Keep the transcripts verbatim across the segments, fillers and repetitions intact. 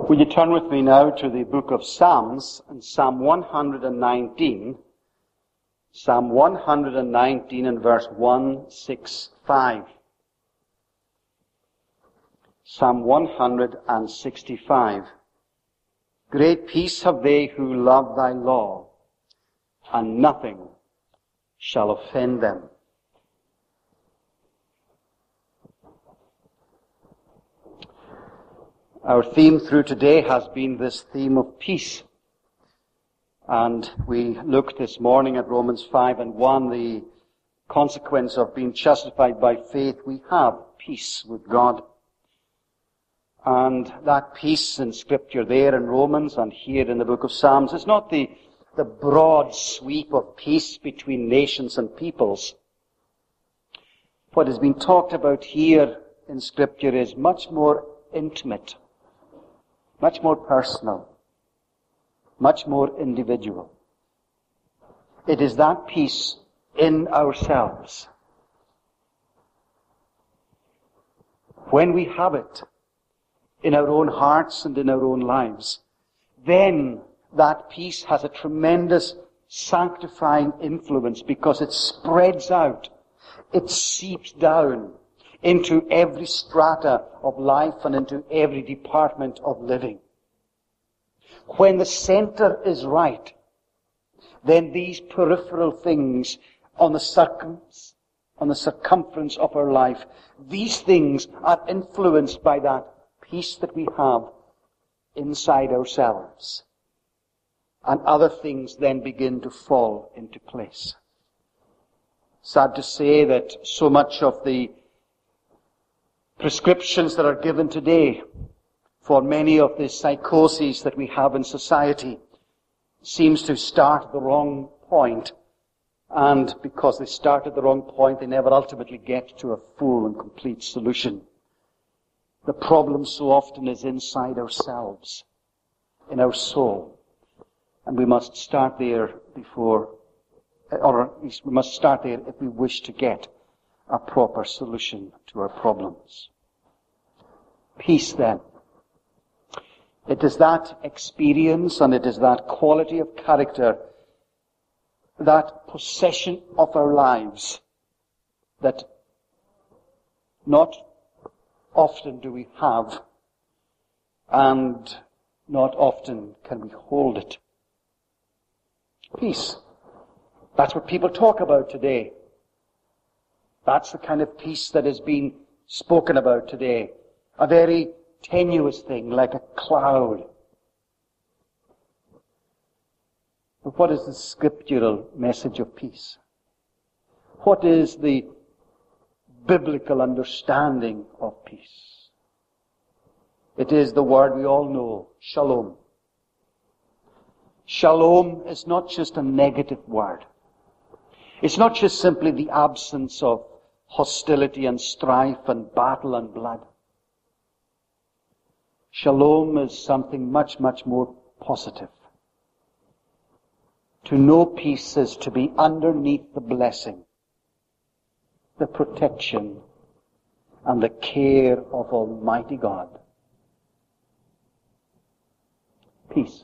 Will you turn with me now to the book of Psalms, and Psalm one hundred nineteen. Psalm one hundred nineteen and verse one sixty-five. Psalm one hundred sixty-five. Great peace have they who love thy law, and nothing shall offend them. Our theme through today has been this theme of peace. And we looked this morning at Romans five and one, the consequence of being justified by faith. We have peace with God. And that peace in Scripture there in Romans and here in the book of Psalms is not the, the broad sweep of peace between nations and peoples. What has been talked about here in Scripture is much more intimate, much more personal, much more individual. It is that peace in ourselves. When we have it in our own hearts and in our own lives, then that peace has a tremendous sanctifying influence because it spreads out, it seeps down into every strata of life and into every department of living. When the center is right, then these peripheral things on the circum, on the circumference of our life, these things are influenced by that peace that we have inside ourselves. And other things then begin to fall into place. Sad to say that so much of the prescriptions that are given today for many of the psychoses that we have in society seems to start at the wrong point. And because they start at the wrong point, they never ultimately get to a full and complete solution. The problem so often is inside ourselves, in our soul. And we must start there before, or at least we must start there if we wish to get a proper solution to our problems. Peace, then. It is that experience and it is that quality of character, that possession of our lives, that not often do we have, and not often can we hold it. Peace. That's what people talk about today. That's the kind of peace that is being spoken about today. A very tenuous thing, like a cloud. But what is the scriptural message of peace? What is the biblical understanding of peace? It is the word we all know, shalom. Shalom is not just a negative word. It's not just simply the absence of hostility and strife and battle and blood. Shalom is something much, much more positive. To know peace is to be underneath the blessing, the protection, and the care of Almighty God. Peace.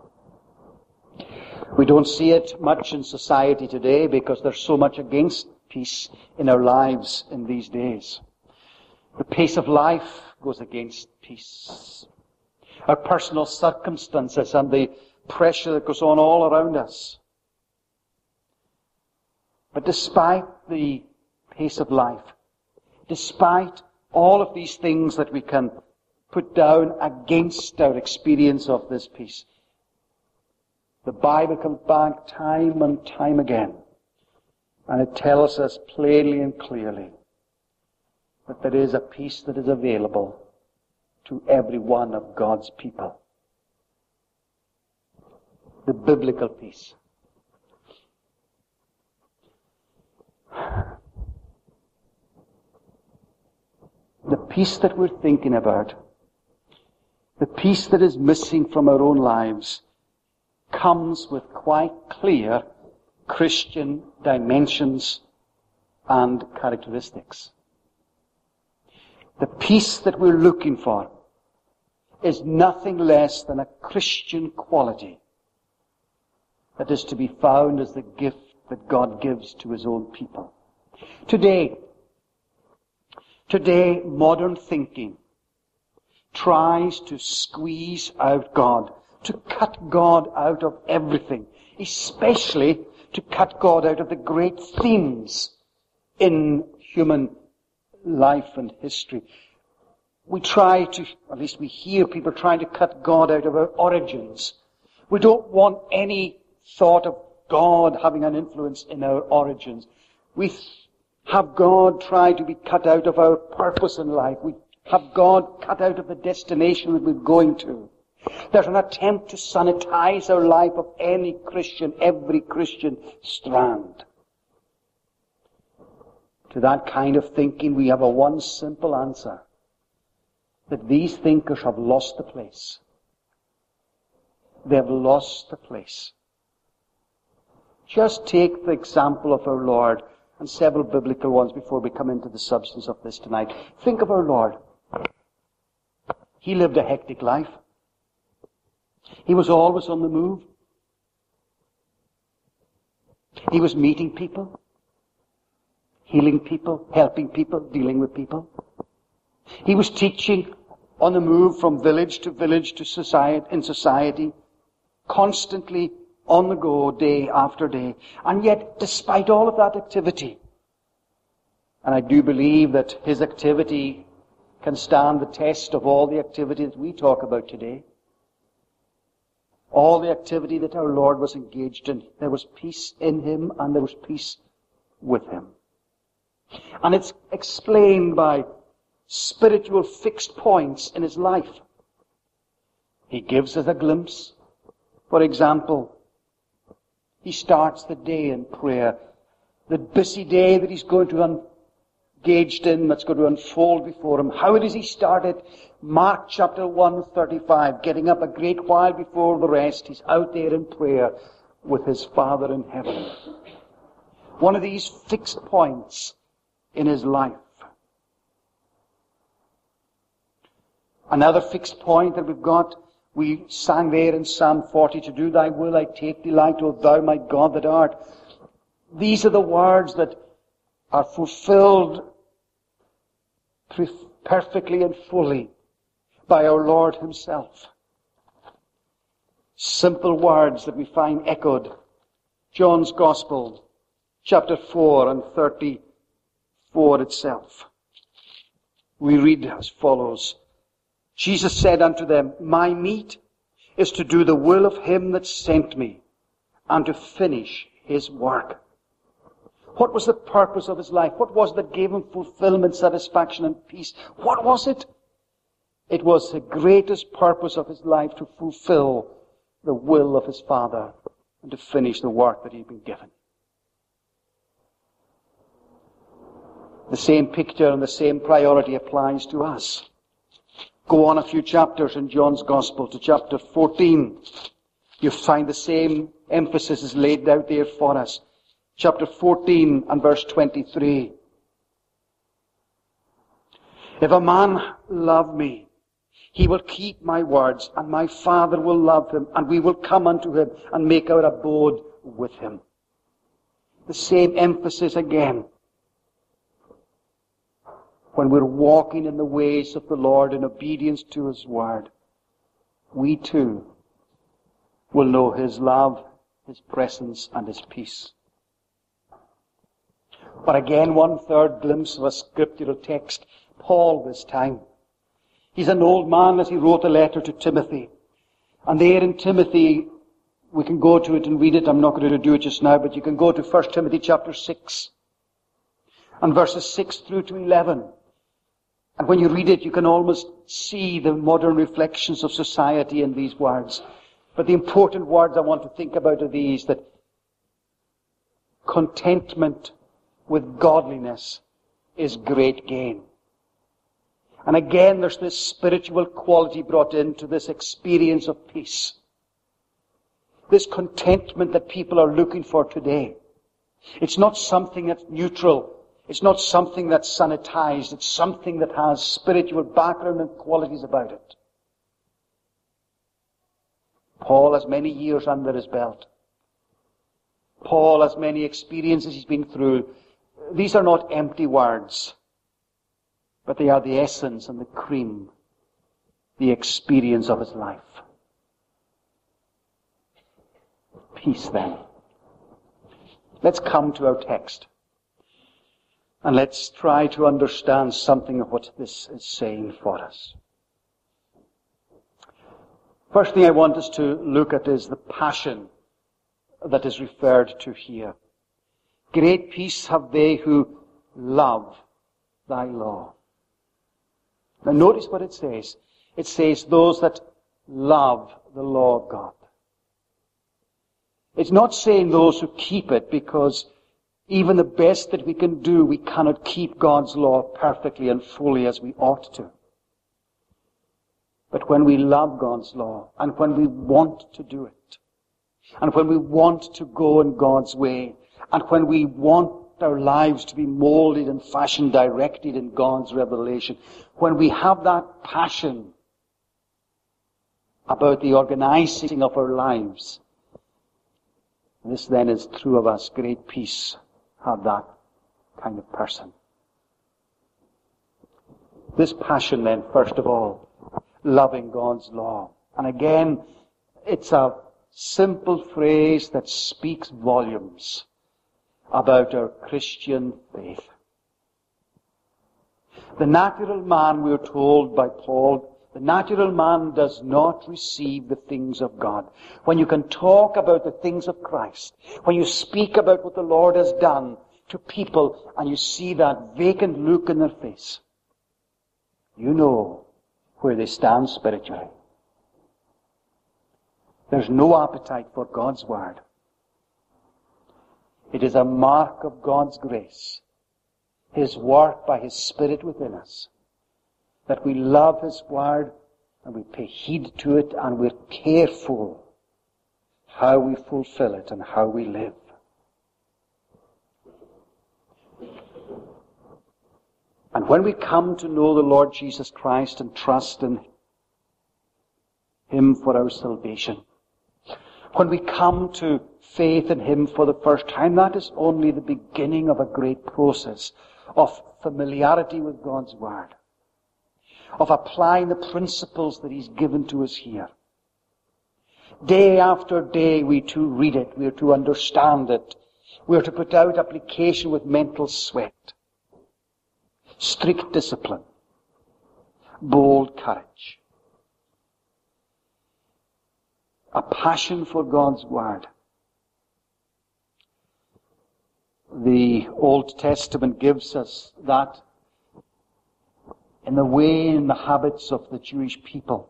We don't see it much in society today because there's so much against peace in our lives in these days. The pace of life goes against peace. Our personal circumstances and the pressure that goes on all around us. But despite the pace of life, despite all of these things that we can put down against our experience of this peace, the Bible comes back time and time again, and it tells us plainly and clearly that there is a peace that is available to every one of God's people. The biblical peace. The peace that we're thinking about, the peace that is missing from our own lives, comes with quite clear Christian dimensions and characteristics. The peace that we're looking for is nothing less than a Christian quality that is to be found as the gift that God gives to His own people. Today, today modern thinking tries to squeeze out God, to cut God out of everything, especially to cut God out of the great themes in human life and history. We try to, at least we hear people trying to cut God out of our origins. We don't want any thought of God having an influence in our origins. We have God try to be cut out of our purpose in life. We have God cut out of the destination that we're going to. There's an attempt to sanitize our life of any Christian, every Christian strand. To that kind of thinking, we have a one simple answer. That these thinkers have lost the place. They have lost the place. Just take the example of our Lord and several biblical ones before we come into the substance of this tonight. Think of our Lord. He lived a hectic life. He was always on the move. He was meeting people, healing people, helping people, dealing with people. He was teaching on the move from village to village to society, in society, constantly on the go, day after day. And yet, despite all of that activity, and I do believe that his activity can stand the test of all the activity that we talk about today, all the activity that our Lord was engaged in, there was peace in Him and there was peace with Him. And it's explained by spiritual fixed points in His life. He gives us a glimpse. For example, He starts the day in prayer. The busy day that He's going to engaged in, that's going to unfold before Him. How does He start it? Mark chapter one thirty-five, getting up a great while before the rest, He's out there in prayer with His Father in heaven. One of these fixed points in His life. Another fixed point that we've got, we sang there in Psalm forty, to do Thy will I take delight, O Thou my God that art. These are the words that are fulfilled perfectly and fully by our Lord Himself. Simple words that we find echoed. John's Gospel, chapter four and thirty-four itself. We read as follows. Jesus said unto them, My meat is to do the will of Him that sent me, and to finish His work. What was the purpose of His life? What was it that gave Him fulfillment, satisfaction, and peace? What was it? It was the greatest purpose of His life to fulfill the will of His Father and to finish the work that He'd been given. The same picture and the same priority applies to us. Go on a few chapters in John's Gospel to chapter fourteen. You find the same emphasis is laid out there for us. Chapter fourteen and verse twenty-three. If a man love me, he will keep my words, and my Father will love him, and we will come unto him and make our abode with him. The same emphasis again. When we're walking in the ways of the Lord in obedience to His word, we too will know His love, His presence, and His peace. But again, one third glimpse of a scriptural text. Paul this time. He's an old man as he wrote a letter to Timothy. And there in Timothy, we can go to it and read it. I'm not going to do it just now, but you can go to First Timothy chapter six. And verses six through to eleven. And when you read it, you can almost see the modern reflections of society in these words. But the important words I want to think about are these, that contentment with godliness is great gain. And again, there's this spiritual quality brought into this experience of peace. This contentment that people are looking for today. It's not something that's neutral. It's not something that's sanitized. It's something that has spiritual background and qualities about it. Paul has many years under his belt. Paul has many experiences he's been through. These are not empty words, but they are the essence and the cream, the experience of his life. Peace then. Let's come to our text. And let's try to understand something of what this is saying for us. First thing I want us to look at is the passion that is referred to here. Great peace have they who love thy law. Now notice what it says. It says those that love the law of God. It's not saying those who keep it, because even the best that we can do, we cannot keep God's law perfectly and fully as we ought to. But when we love God's law, and when we want to do it, and when we want to go in God's way, and when we want our lives to be molded and fashioned, directed in God's revelation, when we have that passion about the organizing of our lives, this then is true of us. Great peace have that kind of person. This passion then, first of all, loving God's law. And again, it's a simple phrase that speaks volumes about our Christian faith. The natural man, we are told by Paul, the natural man does not receive the things of God. When you can talk about the things of Christ, when you speak about what the Lord has done to people, and you see that vacant look in their face, you know where they stand spiritually. There's no appetite for God's Word. It is a mark of God's grace, His work by His Spirit within us, that we love His Word and we pay heed to it and we're careful how we fulfill it and how we live. And when we come to know the Lord Jesus Christ and trust in Him for our salvation, when we come to faith in Him for the first time, that is only the beginning of a great process of familiarity with God's Word, of applying the principles that He's given to us here. Day after day we too read it, we are to understand it, we are to put out application with mental sweat, strict discipline, bold courage, a passion for God's Word. The Old Testament gives us that in the way and the habits of the Jewish people.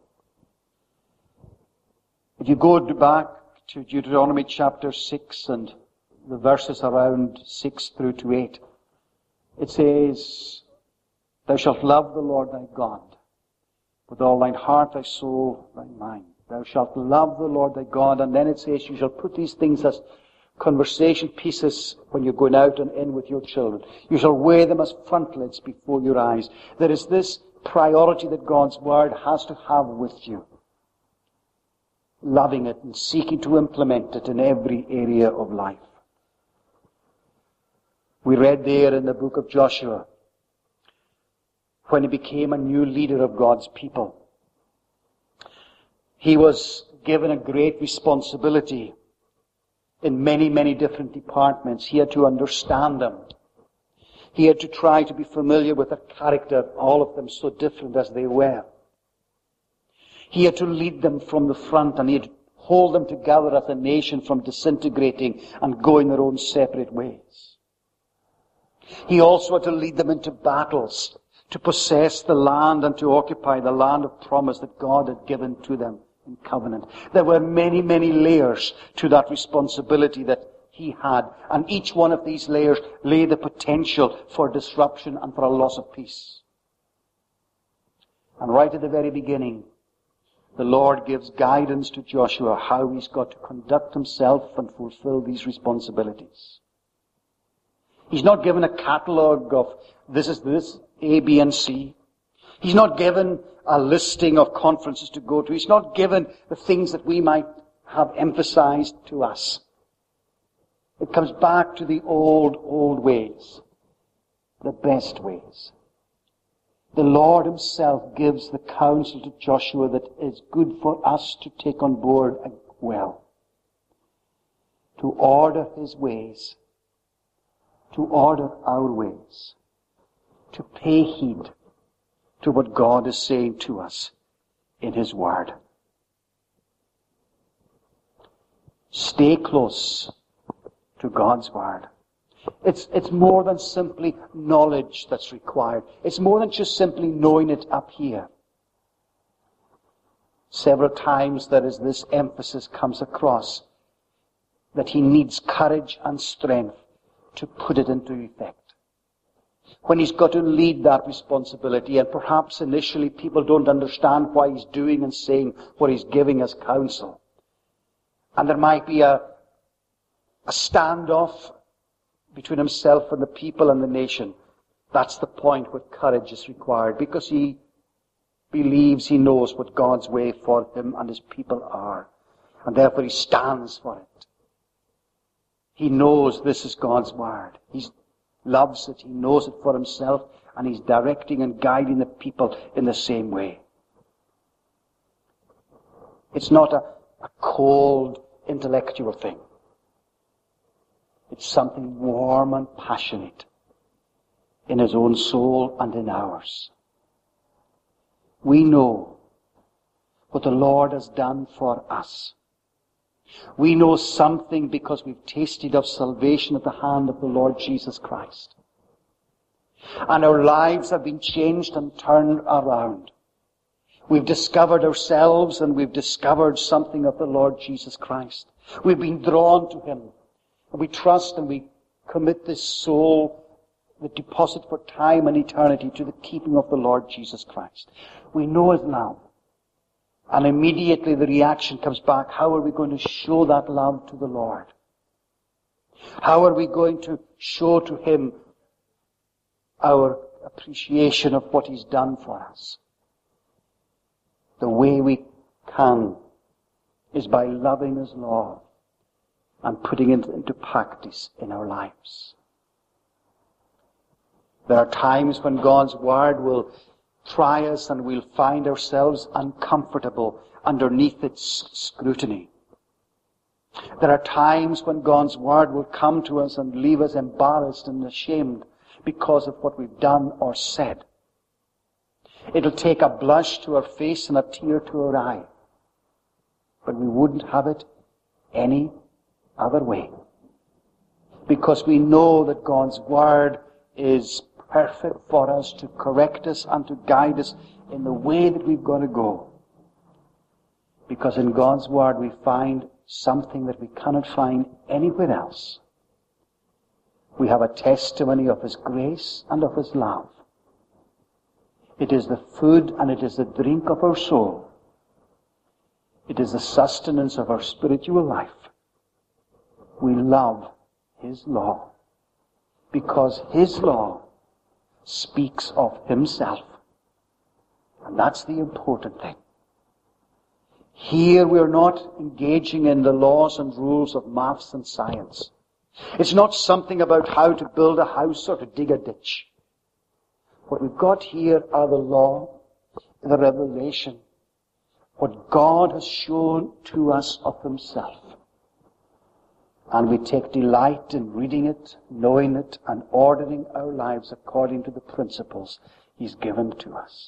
If you go back to Deuteronomy chapter six and the verses around six through to eight, it says, Thou shalt love the Lord thy God with all thine heart, thy soul, thy mind. Thou shalt love the Lord thy God. And then it says, you shall put these things as conversation pieces when you're going out and in with your children. You shall wear them as frontlets before your eyes. There is this priority that God's Word has to have with you. Loving it and seeking to implement it in every area of life. We read there in the book of Joshua, when he became a new leader of God's people, he was given a great responsibility in many, many different departments. He had to understand them. He had to try to be familiar with their character, all of them so different as they were. He had to lead them from the front, and he had to hold them together as a nation from disintegrating and going their own separate ways. He also had to lead them into battles, to possess the land and to occupy the land of promise that God had given to them in covenant. There were many, many layers to that responsibility that he had, and each one of these layers lay the potential for disruption and for a loss of peace. And right at the very beginning, the Lord gives guidance to Joshua how he's got to conduct himself and fulfill these responsibilities. He's not given a catalogue of this is this, A, B, and C. He's not given a listing of conferences to go to. He's not given the things that we might have emphasized to us. It comes back to the old, old ways. The best ways. The Lord himself gives the counsel to Joshua that is good for us to take on board as well. To order his ways. To order our ways. To pay heed to what God is saying to us in his word. Stay close to God's word. It's, it's more than simply knowledge that's required. It's more than just simply knowing it up here. Several times there is this emphasis comes across that he needs courage and strength to put it into effect. When he's got to lead that responsibility, and perhaps initially people don't understand why he's doing and saying what he's giving as counsel. And there might be a, a standoff between himself and the people and the nation. That's the point where courage is required, because he believes he knows what God's way for him and his people are. And therefore he stands for it. He knows this is God's word. He loves it. He knows it for himself, and he's directing and guiding the people in the same way. It's not a, a cold intellectual thing. It's something warm and passionate in his own soul and in ours. We know what the Lord has done for us. We know something because we've tasted of salvation at the hand of the Lord Jesus Christ. And our lives have been changed and turned around. We've discovered ourselves, and we've discovered something of the Lord Jesus Christ. We've been drawn to him. And we trust and we commit this soul, the deposit for time and eternity, to the keeping of the Lord Jesus Christ. We know his love. And immediately the reaction comes back. How are we going to show that love to the Lord? How are we going to show to him our appreciation of what he's done for us? The way we can is by loving his law and putting it into practice in our lives. There are times when God's word will try us and we'll find ourselves uncomfortable underneath its scrutiny. There are times when God's word will come to us and leave us embarrassed and ashamed because of what we've done or said. It'll take a blush to our face and a tear to our eye. But we wouldn't have it any other way. Because we know that God's word is perfect for us to correct us and to guide us in the way that we've got to go. Because in God's word we find something that we cannot find anywhere else. We have a testimony of his grace and of his love. It is the food and it is the drink of our soul. It is the sustenance of our spiritual life. We love his law because his law speaks of himself. And that's the important thing. Here we're not engaging in the laws and rules of maths and science. It's not something about how to build a house or to dig a ditch. What we've got here are the law, the revelation, what God has shown to us of himself. And we take delight in reading it, knowing it, and ordering our lives according to the principles he's given to us.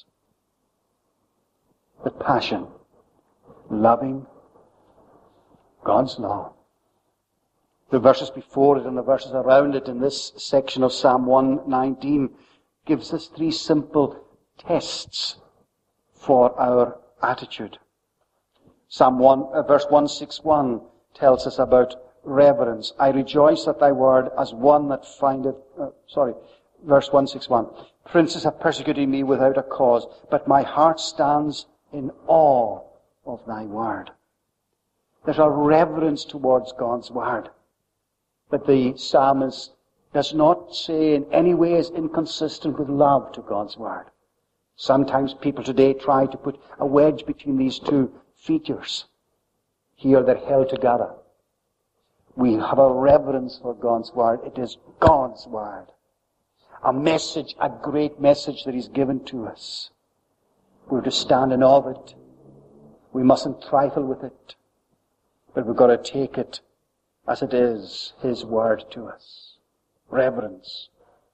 The passion, loving God's law. The verses before it and the verses around it in this section of Psalm one nineteen gives us three simple tests for our attitude. Psalm one, uh, verse one sixty-one tells us about reverence. I rejoice at thy word as one that findeth, uh, sorry, verse one sixty-one. Princes have persecuted me without a cause, but my heart stands in awe of thy word. There's a reverence towards God's word that the psalmist does not say in any way is inconsistent with love to God's word. Sometimes people today try to put a wedge between these two features. Here they're held together. We have a reverence for God's Word. It is God's Word. A message, a great message that He's given to us. We're to stand in awe of it. We mustn't trifle with it. But we've got to take it as it is, His Word to us. Reverence.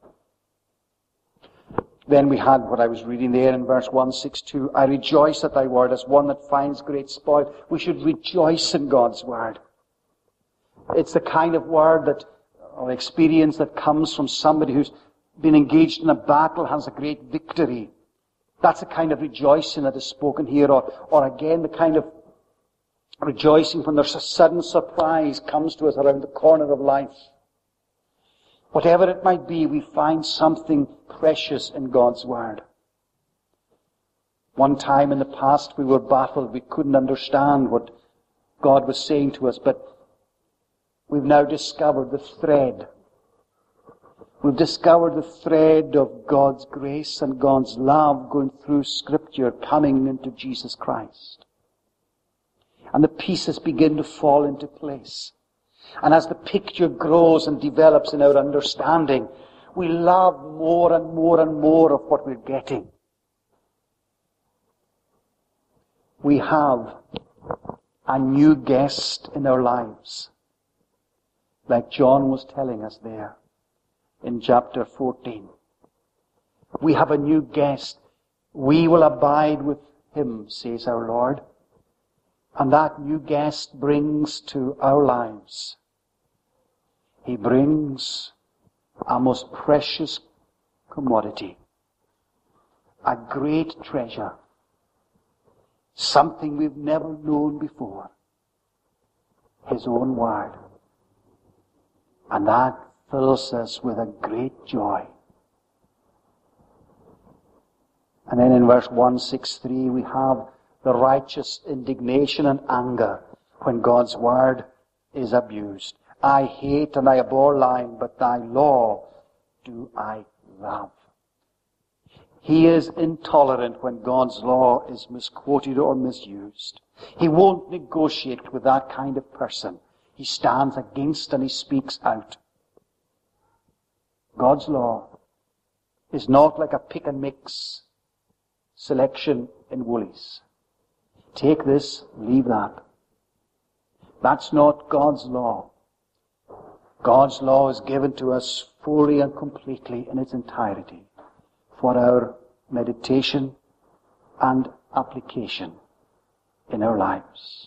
Then we had what I was reading there in verse one sixty-two. I rejoice at thy word as one that finds great spoil. We should rejoice in God's Word. It's the kind of word that, or experience that comes from somebody who's been engaged in a battle, has a great victory. That's the kind of rejoicing that is spoken here. Or, or again, the kind of rejoicing when there's a sudden surprise comes to us around the corner of life. Whatever it might be, we find something precious in God's Word. One time in the past we were baffled. We couldn't understand what God was saying to us, but we've now discovered the thread. We've discovered the thread of God's grace and God's love going through Scripture, coming into Jesus Christ. And the pieces begin to fall into place. And as the picture grows and develops in our understanding, we love more and more and more of what we're getting. We have a new guest in our lives, like John was telling us there in chapter fourteen. We have a new guest. We will abide with Him, says our Lord. And that new guest brings to our lives, He brings a most precious commodity, a great treasure, something we've never known before, His own Word. And that fills us with a great joy. And then in verse one sixty-three we have the righteous indignation and anger when God's Word is abused. I hate and I abhor lying, but thy law do I love. He is intolerant when God's law is misquoted or misused. He won't negotiate with that kind of person. He stands against and he speaks out. God's law is not like a pick and mix selection in Woolies. Take this, leave that. That's not God's law. God's law is given to us fully and completely in its entirety for our meditation and application in our lives.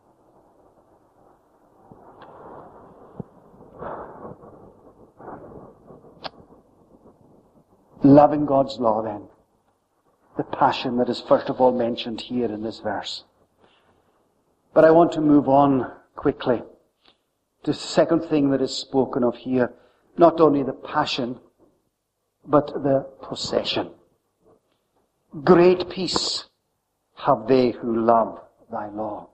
Loving God's law then, the passion that is first of all mentioned here in this verse. But I want to move on quickly to the second thing that is spoken of here. Not only the passion, but the possession. Great peace have they who love thy law.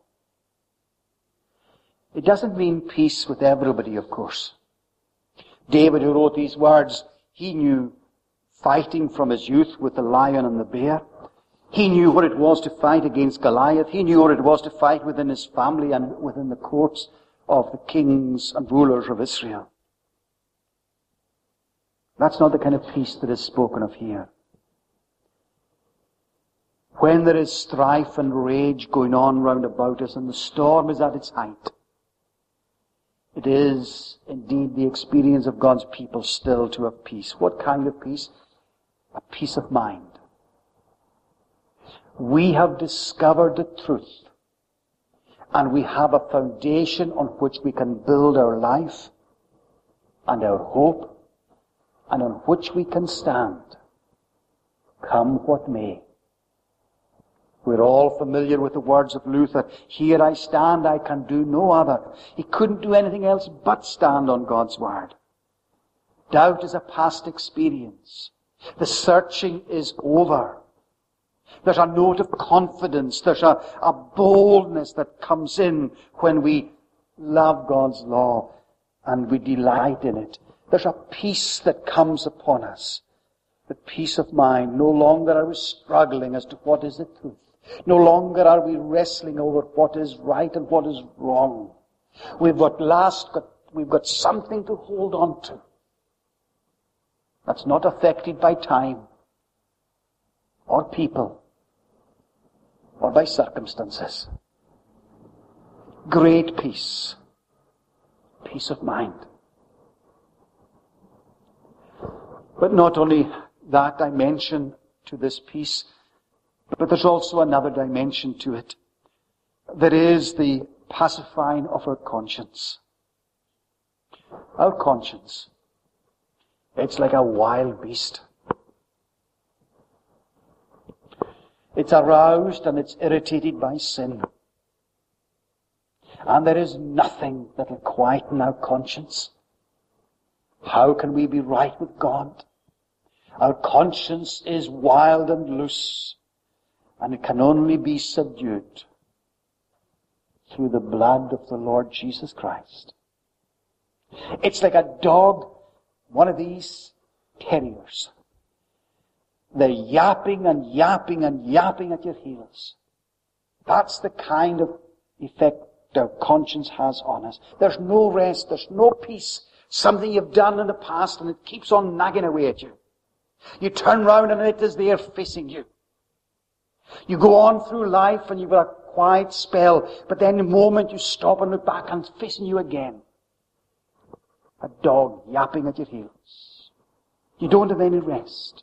It doesn't mean peace with everybody, of course. David, who wrote these words, he knew fighting from his youth with the lion and the bear. He knew what it was to fight against Goliath. He knew what it was to fight within his family and within the courts of the kings and rulers of Israel. That's not the kind of peace that is spoken of here. When there is strife and rage going on round about us and the storm is at its height, it is indeed the experience of God's people still to have peace. What kind of peace? A peace of mind. We have discovered the truth, and we have a foundation on which we can build our life and our hope, and on which we can stand, come what may. We're all familiar with the words of Luther, here I stand, I can do no other. He couldn't do anything else but stand on God's Word. Doubt is a past experience. The searching is over. There's a note of confidence. There's a, a boldness that comes in when we love God's law and we delight in it. There's a peace that comes upon us But peace of mind. No longer are we struggling as to what is the truth. No longer are we wrestling over what is right and what is wrong. We've at last got, we've got something to hold on to. That's not affected by time, or people, or by circumstances. Great peace. Peace of mind. But not only that dimension to this peace, but there's also another dimension to it. There is the pacifying of our conscience. Our conscience, it's like a wild beast. It's aroused and it's irritated by sin. And there is nothing that will quieten our conscience. How can we be right with God? Our conscience is wild and loose, and it can only be subdued through the blood of the Lord Jesus Christ. It's like a dog, one of these terriers. They're yapping and yapping and yapping at your heels. That's the kind of effect our conscience has on us. There's no rest, there's no peace. Something you've done in the past and it keeps on nagging away at you. You turn round and it is there facing you. You go on through life and you've got a quiet spell, but then the moment you stop and look back and it's facing you again. A dog yapping at your heels. You don't have any rest.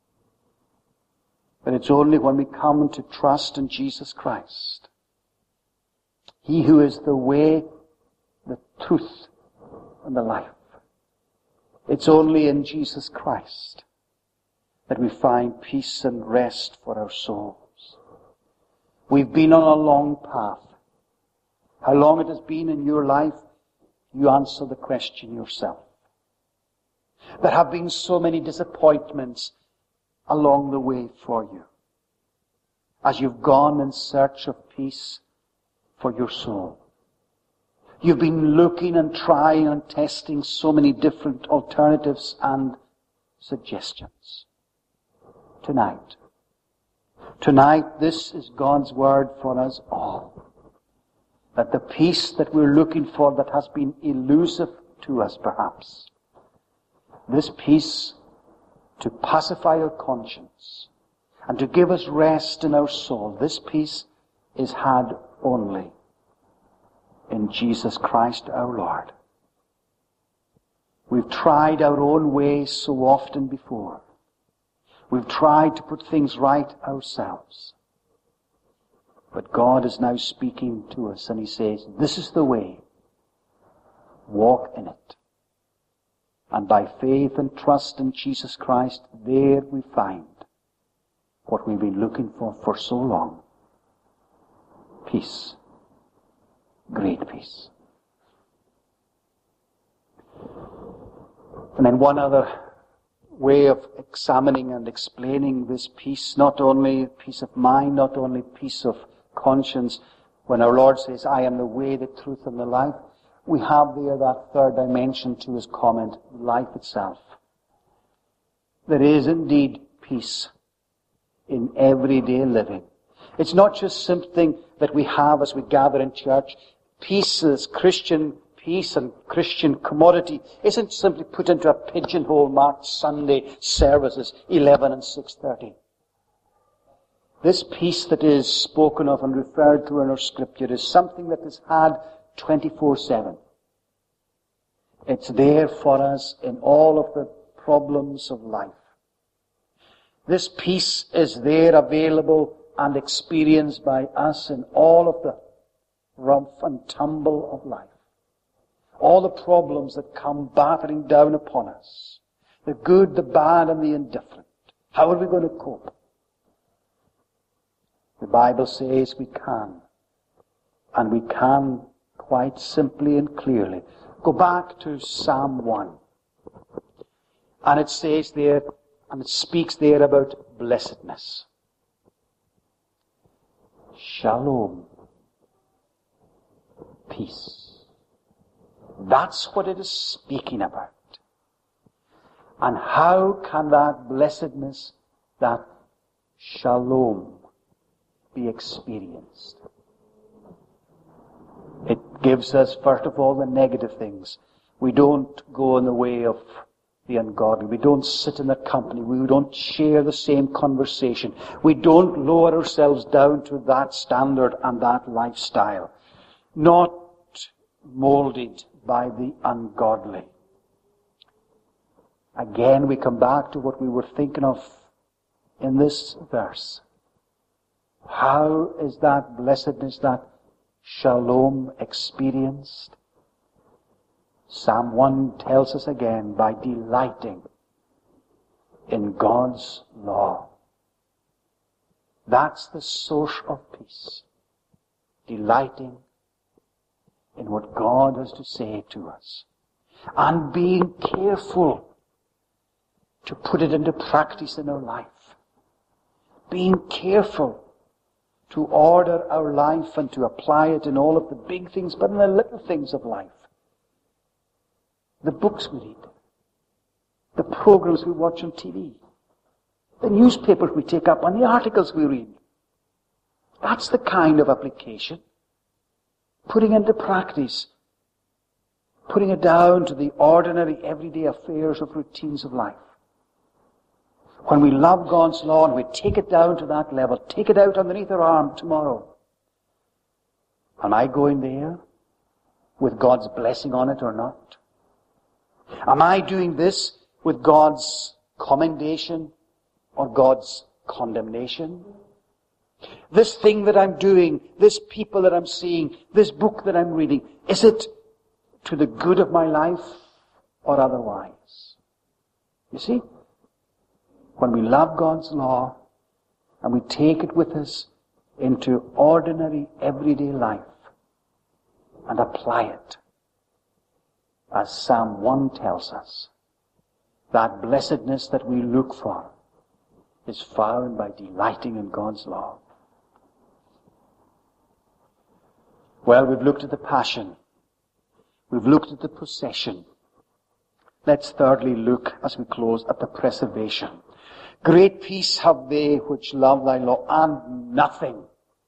But it's only when we come to trust in Jesus Christ, He who is the way, the truth, and the life. It's only in Jesus Christ that we find peace and rest for our souls. We've been on a long path. How long it has been in your life, you answer the question yourself. There have been so many disappointments along the way for you, as you've gone in search of peace for your soul. You've been looking and trying and testing so many different alternatives and suggestions. Tonight, tonight this is God's word for us all. That the peace that we're looking for, that has been elusive to us perhaps, this peace to pacify our conscience and to give us rest in our soul, this peace is had only in Jesus Christ our Lord. We've tried our own ways so often before. We've tried to put things right ourselves. But God is now speaking to us and He says, this is the way. Walk in it. And by faith and trust in Jesus Christ, there we find what we've been looking for for so long. Peace. Great peace. And then one other way of examining and explaining this peace, not only peace of mind, not only peace of conscience, when our Lord says, I am the way, the truth, and the life, we have there that third dimension to His comment, life itself. There is indeed peace in everyday living. It's not just something that we have as we gather in church. Peace is Christian peace and Christian commodity isn't simply put into a pigeonhole marked Sunday services, eleven and six thirty. This peace that is spoken of and referred to in our scripture is something that is had twenty-four seven. It's there for us in all of the problems of life. This peace is there available and experienced by us in all of the rough and tumble of life. All the problems that come battering down upon us. The good, the bad, and the indifferent. How are we going to cope? The Bible says we can. And we can quite simply and clearly. Go back to Psalm one. And it says there, and it speaks there about blessedness. Shalom. Peace. That's what it is speaking about. And how can that blessedness, that shalom, be experienced? It gives us, first of all, the negative things. We don't go in the way of the ungodly. We don't sit in their company. We don't share the same conversation. We don't lower ourselves down to that standard and that lifestyle. Not molded by the ungodly. Again, we come back to what we were thinking of in this verse. How is that blessedness, that shalom experienced? Psalm one tells us again, by delighting in God's law. That's the source of peace. Delighting in what God has to say to us. And being careful to put it into practice in our life. Being careful to order our life and to apply it in all of the big things, but in the little things of life. The books we read, the programs we watch on T V, the newspapers we take up, and the articles we read. That's the kind of application. Putting into practice, putting it down to the ordinary, everyday affairs of routines of life. When we love God's law and we take it down to that level, take it out underneath our arm tomorrow. Am I going there with God's blessing on it or not? Am I doing this with God's commendation or God's condemnation? This thing that I'm doing, this people that I'm seeing, this book that I'm reading, is it to the good of my life or otherwise? You see, when we love God's law and we take it with us into ordinary, everyday life and apply it, as Psalm one tells us, that blessedness that we look for is found by delighting in God's law. Well, we've looked at the passion. We've looked at the procession. Let's thirdly look, as we close, at the preservation. Great peace have they which love thy law, and nothing,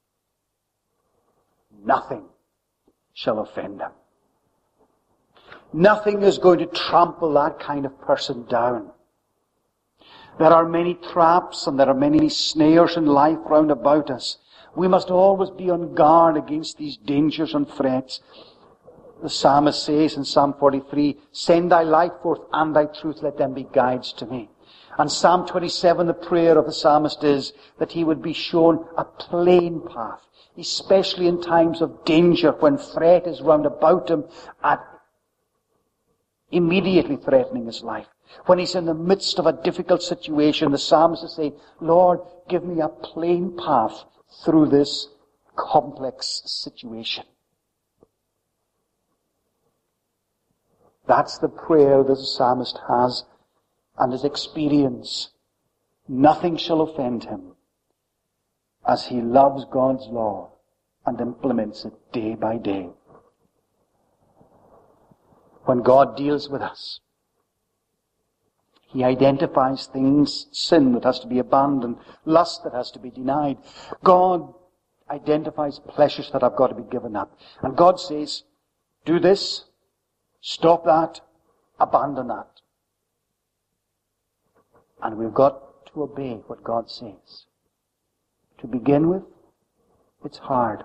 nothing shall offend them. Nothing is going to trample that kind of person down. There are many traps and there are many snares in life round about us. We must always be on guard against these dangers and threats. The psalmist says in Psalm forty-three, send thy light forth and thy truth, let them be guides to me. And Psalm twenty-seven, the prayer of the psalmist is that he would be shown a plain path, especially in times of danger when threat is round about him at immediately threatening his life. When he's in the midst of a difficult situation, the psalmist is saying, Lord, give me a plain path through this complex situation. That's the prayer that the psalmist has and his experience. Nothing shall offend him as he loves God's law and implements it day by day. When God deals with us, He identifies things, sin that has to be abandoned, lust that has to be denied. God identifies pleasures that have got to be given up. And God says, do this, stop that, abandon that. And we've got to obey what God says. To begin with, it's hard.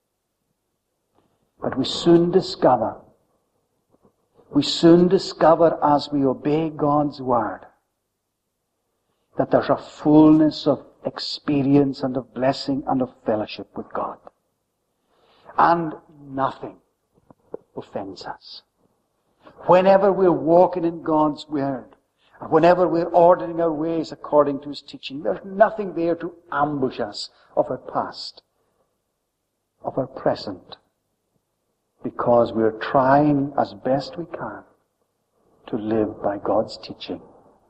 But we soon discover We soon discover as we obey God's word that there's a fullness of experience and of blessing and of fellowship with God. And nothing offends us. Whenever we're walking in God's word, whenever we're ordering our ways according to His teaching, there's nothing there to ambush us of our past, of our present, because we're trying as best we can to live by God's teaching.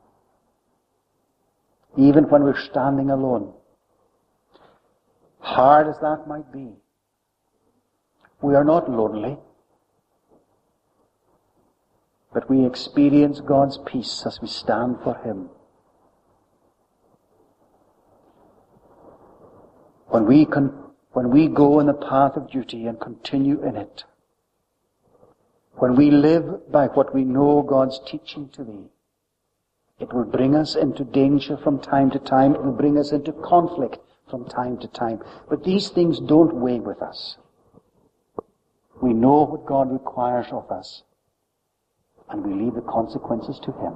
Even when we're standing alone, hard as that might be, we are not lonely. but we experience God's peace as we stand for Him. When we can, when we go in the path of duty and continue in it, when we live by what we know God's teaching to be, it will bring us into danger from time to time. It will bring us into conflict from time to time. But these things don't weigh with us. We know what God requires of us, and we leave the consequences to Him.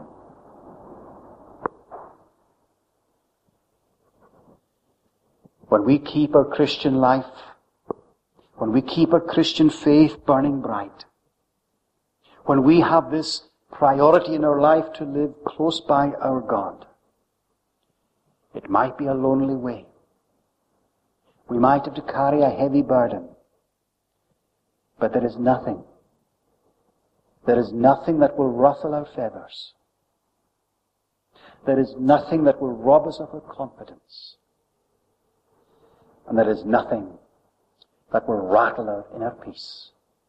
When we keep our Christian life, when we keep our Christian faith burning bright, when we have this priority in our life to live close by our God, it might be a lonely way. We might have to carry a heavy burden. But there is nothing, there is nothing that will ruffle our feathers. There is nothing that will rob us of our confidence. And there is nothing that will rattle our inner peace.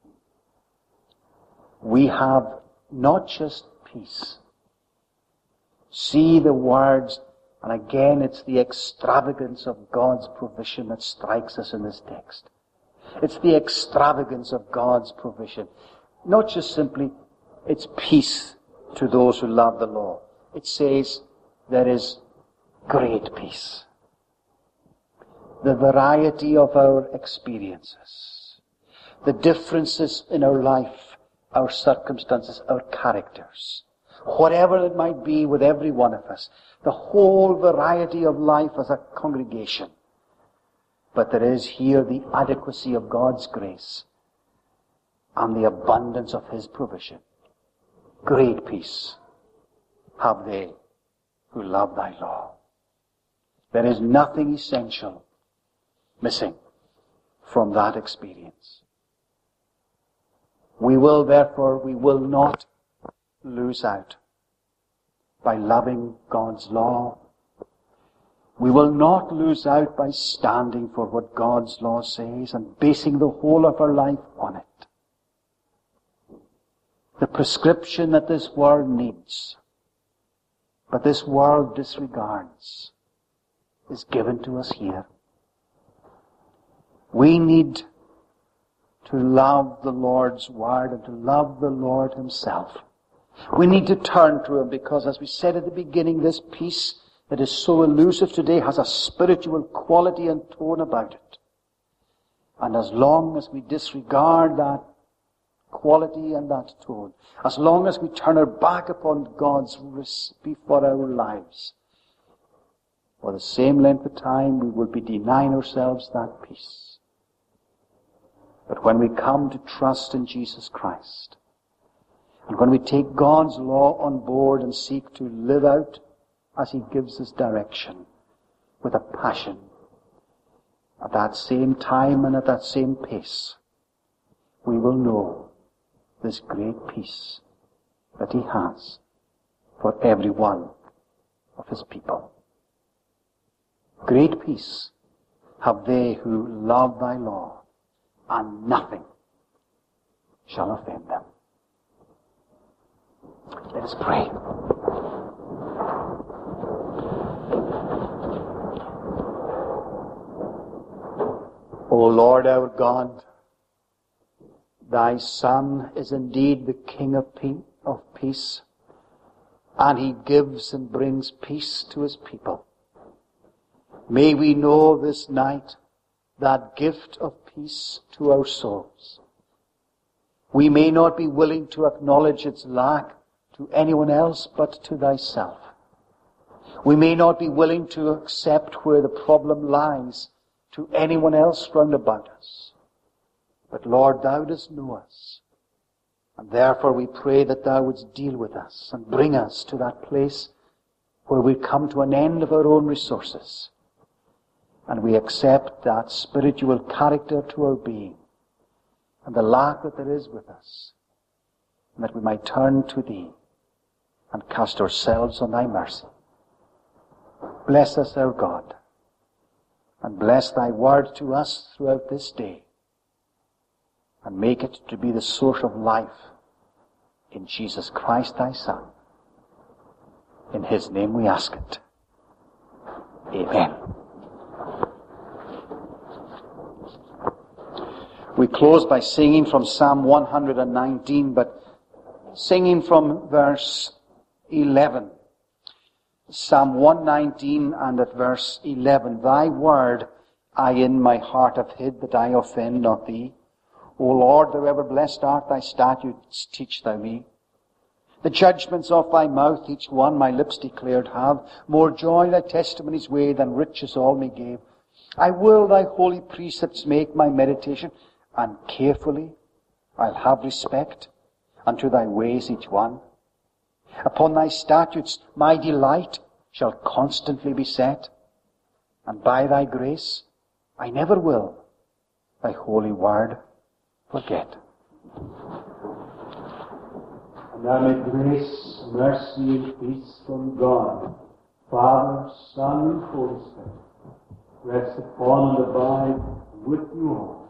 We have not just peace. See the words, and again it's the extravagance of God's provision that strikes us in this text. It's the extravagance of God's provision. Not just simply, it's peace to those who love the law. It says there is great peace. The variety of our experiences, the differences in our life, our circumstances, our characters, whatever it might be with every one of us, the whole variety of life as a congregation. But there is here the adequacy of God's grace and the abundance of His provision. Great peace have they who love Thy law. There is nothing essential missing from that experience. We will therefore, we will not lose out by loving God's law. We will not lose out by standing for what God's law says and basing the whole of our life on it. The prescription that this world needs, but this world disregards, is given to us here. We need to love the Lord's Word and to love the Lord Himself. We need to turn to Him because, as we said at the beginning, this peace that is so elusive today has a spiritual quality and tone about it. And as long as we disregard that quality and that tone, as long as we turn our back upon God's recipe for our lives, for the same length of time we will be denying ourselves that peace. But when we come to trust in Jesus Christ, and when we take God's law on board and seek to live out as He gives us direction with a passion, at that same time and at that same pace, we will know this great peace that He has for every one of His people. Great peace have they who love Thy law, and nothing shall offend them. Let us pray. O Lord our God, Thy Son is indeed the King of peace, and He gives and brings peace to His people. May we know this night that gift of peace to our souls. We may not be willing to acknowledge its lack to anyone else but to Thyself. We may not be willing to accept where the problem lies to anyone else round about us. But Lord, Thou dost know us. And therefore we pray that Thou wouldst deal with us and bring us to that place where we come to an end of our own resources. And we accept that spiritual character to our being and the lack that there is with us. And that we might turn to Thee and cast ourselves on Thy mercy. Bless us, our God, and bless Thy word to us throughout this day, and make it to be the source of life in Jesus Christ thy Son. In his name we ask it. Amen. We close by singing from Psalm one hundred nineteen, but singing from verse eleven. Psalm one nineteen and at verse eleven. Thy word I in my heart have hid, that I offend not thee. O Lord, thou ever blessed art, thy statutes teach thou me. The judgments of thy mouth, each one my lips declared have. More joy thy testimonies weigh than riches all me gave. I will thy holy precepts make my meditation, and carefully I'll have respect unto thy ways each one. Upon thy statutes my delight shall constantly be set, and by thy grace I never will thy holy word forget. And now may grace, mercy, and peace from God, Father, Son, and Holy Spirit, rest upon and abide with you all,